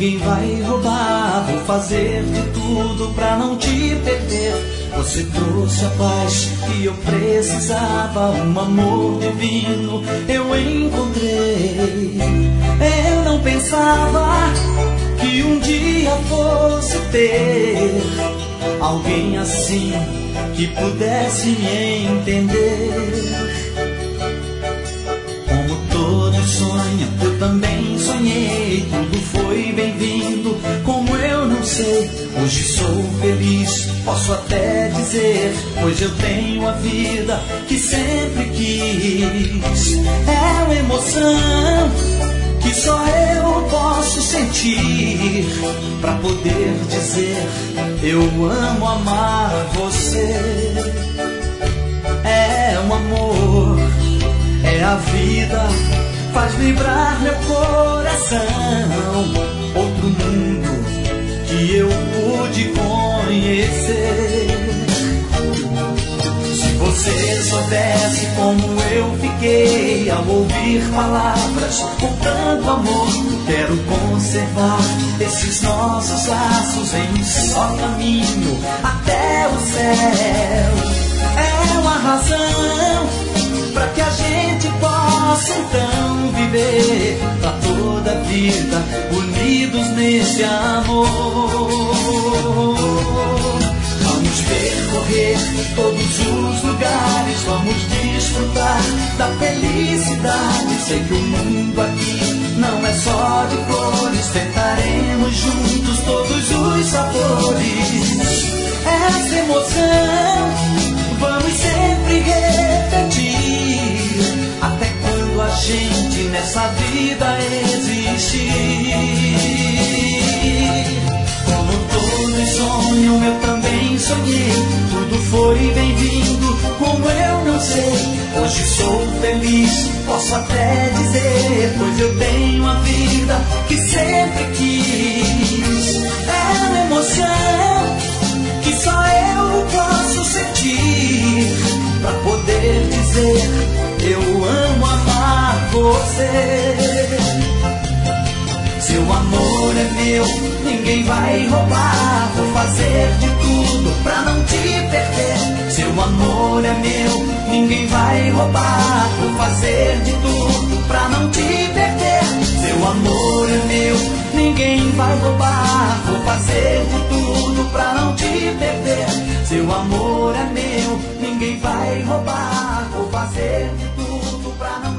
ninguém vai roubar. Vou fazer de tudo pra não te perder. Você trouxe a paz que eu precisava, um amor divino eu encontrei. Eu não pensava que um dia fosse ter alguém assim que pudesse me entender. Como todos sonham, eu também sonhei. Tudo foi bem-vindo, como eu não sei. Hoje sou feliz, posso até dizer, pois eu tenho a vida que sempre quis. É uma emoção que só eu posso sentir, pra poder dizer eu amo amar você. É um amor, é a vida, faz vibrar meu coração. Outro mundo que eu pude conhecer. Se você soubesse como eu fiquei ao ouvir palavras com tanto amor, quero conservar esses nossos laços em um só caminho até o céu. É uma razão pra que a gente possa então viver pra toda a vida, unidos nesse amor. Vamos percorrer todos os lugares, vamos desfrutar da felicidade. Sei que o mundo aqui não é só de flores, tentaremos juntos todos os sabores. Essa emoção vamos sempre repetir, até quando a gente nessa vida existir. Como todos sonham, eu também sonhei. Tudo foi bem-vindo, como eu não sei. Hoje sou feliz, posso até dizer, pois eu tenho a vida que sempre quis. É uma emoção que só eu posso sentir, pra poder dizer eu amo amar você. Seu amor é meu, ninguém vai roubar. Vou fazer de tudo pra não te perder. Seu amor é meu, ninguém vai roubar. Vou fazer de tudo pra não te perder. Seu amor é meu, ninguém vai roubar. Vou fazer de tudo pra não te perder. Seu amor é meu, ninguém vai roubar. Vou fazer de tudo pra não